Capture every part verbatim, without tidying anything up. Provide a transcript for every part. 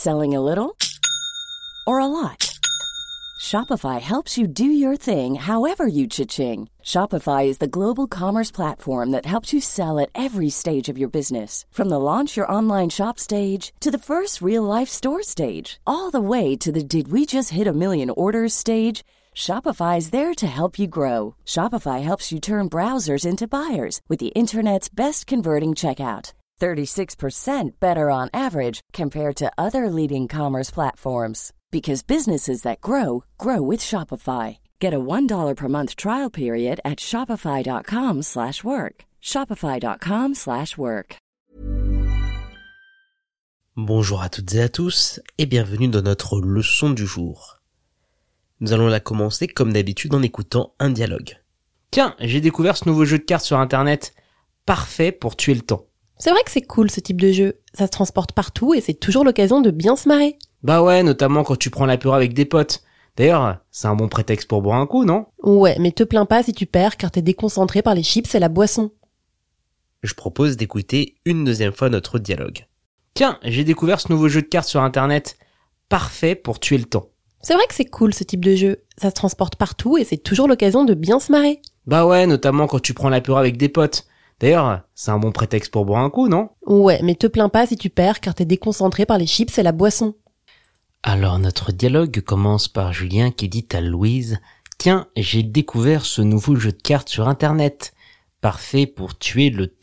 Selling a little or a lot? Shopify helps you do your thing however you cha-ching. Shopify is the global commerce platform that helps you sell at every stage of your business. From the launch your online shop stage to the first real-life store stage, all the way to the did we just hit a million orders stage. Shopify is there to help you grow. Shopify helps you turn browsers into buyers with the internet's best converting checkout. thirty-six percent better on average compared to other leading commerce platforms. Because businesses that grow, grow with Shopify. Get a one dollar per month trial period at shopify.com slash work. Shopify.com slash work. Bonjour à toutes et à tous et bienvenue dans notre leçon du jour. Nous allons la commencer comme d'habitude en écoutant un dialogue. Tiens, j'ai découvert ce nouveau jeu de cartes sur internet. Parfait pour tuer le temps. C'est vrai que c'est cool ce type de jeu. Ça se transporte partout et c'est toujours l'occasion de bien se marrer. Bah ouais, notamment quand tu prends l'apéro avec des potes. D'ailleurs, c'est un bon prétexte pour boire un coup, non ? Ouais, mais te plains pas si tu perds car t'es déconcentré par les chips et la boisson. Je propose d'écouter une deuxième fois notre dialogue. Tiens, j'ai découvert ce nouveau jeu de cartes sur internet. Parfait pour tuer le temps. C'est vrai que c'est cool ce type de jeu. Ça se transporte partout et c'est toujours l'occasion de bien se marrer. Bah ouais, notamment quand tu prends l'apéro avec des potes. D'ailleurs, c'est un bon prétexte pour boire un coup, non ? Ouais, mais te plains pas si tu perds car t'es déconcentré par les chips et la boisson. Alors notre dialogue commence par Julien qui dit à Louise « Tiens, j'ai découvert ce nouveau jeu de cartes sur internet. Parfait pour tuer le temps. »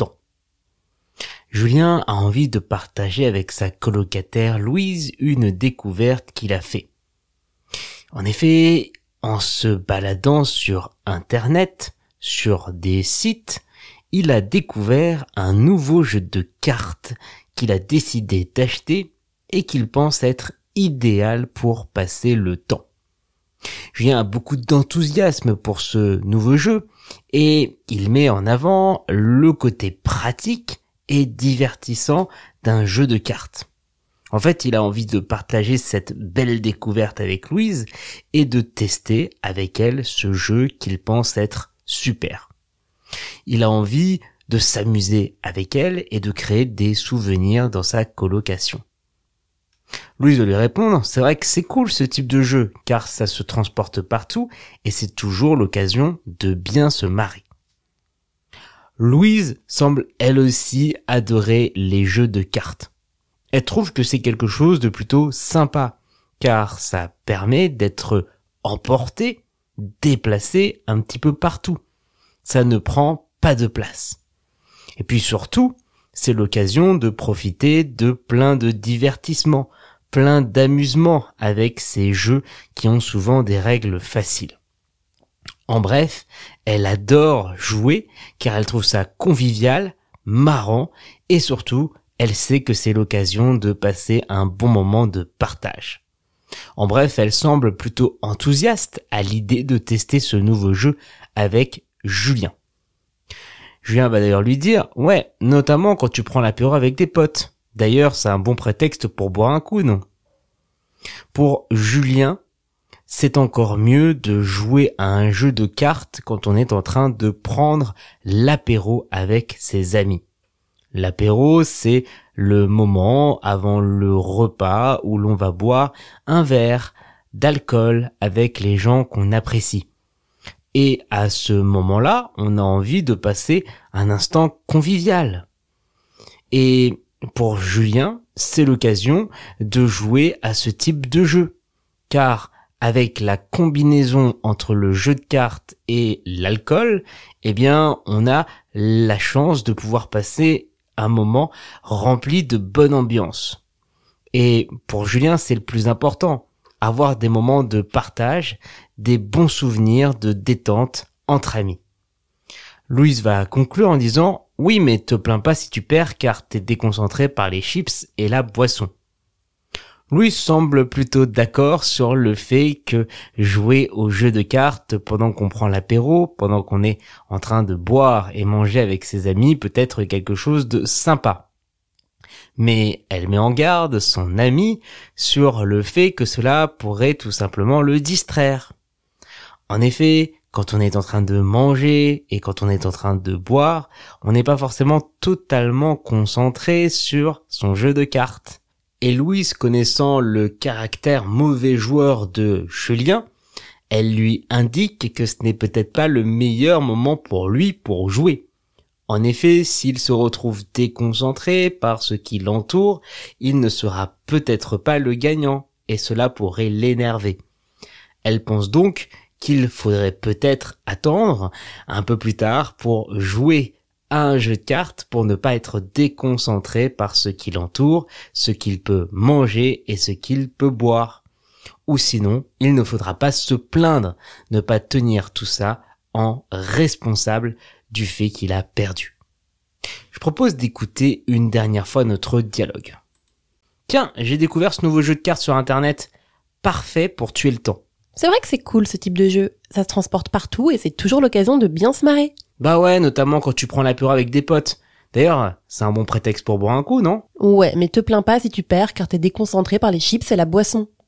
Julien a envie de partager avec sa colocataire Louise une découverte qu'il a fait. En effet, en se baladant sur internet, sur des sites, il a découvert un nouveau jeu de cartes qu'il a décidé d'acheter et qu'il pense être idéal pour passer le temps. Julien a beaucoup d'enthousiasme pour ce nouveau jeu et il met en avant le côté pratique et divertissant d'un jeu de cartes. En fait, il a envie de partager cette belle découverte avec Louise et de tester avec elle ce jeu qu'il pense être super. Il a envie de s'amuser avec elle et de créer des souvenirs dans sa colocation. Louise va lui répondre, c'est vrai que c'est cool ce type de jeu, car ça se transporte partout et c'est toujours l'occasion de bien se marrer. Louise semble elle aussi adorer les jeux de cartes. Elle trouve que c'est quelque chose de plutôt sympa, car ça permet d'être emporté, déplacé un petit peu partout. Ça ne prend pas de place. Et puis surtout, c'est l'occasion de profiter de plein de divertissements, plein d'amusements avec ces jeux qui ont souvent des règles faciles. En bref, elle adore jouer car elle trouve ça convivial, marrant et surtout, elle sait que c'est l'occasion de passer un bon moment de partage. En bref, elle semble plutôt enthousiaste à l'idée de tester ce nouveau jeu avec Julien. Julien va d'ailleurs lui dire « Ouais, notamment quand tu prends l'apéro avec des potes. D'ailleurs, c'est un bon prétexte pour boire un coup, non ?» Pour Julien, c'est encore mieux de jouer à un jeu de cartes quand on est en train de prendre l'apéro avec ses amis. L'apéro, c'est le moment avant le repas où l'on va boire un verre d'alcool avec les gens qu'on apprécie. Et à ce moment-là, on a envie de passer un instant convivial. Et pour Julien, c'est l'occasion de jouer à ce type de jeu. Car avec la combinaison entre le jeu de cartes et l'alcool, eh bien, on a la chance de pouvoir passer un moment rempli de bonne ambiance. Et pour Julien, c'est le plus important. Avoir des moments de partage, des bons souvenirs de détente entre amis. Louise va conclure en disant « Oui, mais te plains pas si tu perds car t'es déconcentré par les chips et la boisson. » Louise semble plutôt d'accord sur le fait que jouer au jeu de cartes pendant qu'on prend l'apéro, pendant qu'on est en train de boire et manger avec ses amis peut être quelque chose de sympa. Mais elle met en garde son ami sur le fait que cela pourrait tout simplement le distraire. En effet, quand on est en train de manger et quand on est en train de boire, on n'est pas forcément totalement concentré sur son jeu de cartes. Et Louise, connaissant le caractère mauvais joueur de Julien, elle lui indique que ce n'est peut-être pas le meilleur moment pour lui pour jouer. En effet, s'il se retrouve déconcentré par ce qui l'entoure, il ne sera peut-être pas le gagnant, et cela pourrait l'énerver. Elle pense donc qu'il faudrait peut-être attendre un peu plus tard pour jouer à un jeu de cartes pour ne pas être déconcentré par ce qui l'entoure, ce qu'il peut manger et ce qu'il peut boire. Ou sinon, il ne faudra pas se plaindre, ne pas tenir tout ça en responsable du fait qu'il a perdu. Je propose d'écouter une dernière fois notre dialogue. Tiens, j'ai découvert ce nouveau jeu de cartes sur internet, parfait pour tuer le temps. C'est vrai que c'est cool ce type de jeu. Ça se transporte partout et c'est toujours l'occasion de bien se marrer. Bah ouais, notamment quand tu prends l'apéro avec des potes. D'ailleurs, c'est un bon prétexte pour boire un coup, non ? Ouais, mais te plains pas si tu perds car t'es déconcentré par les chips et la boisson.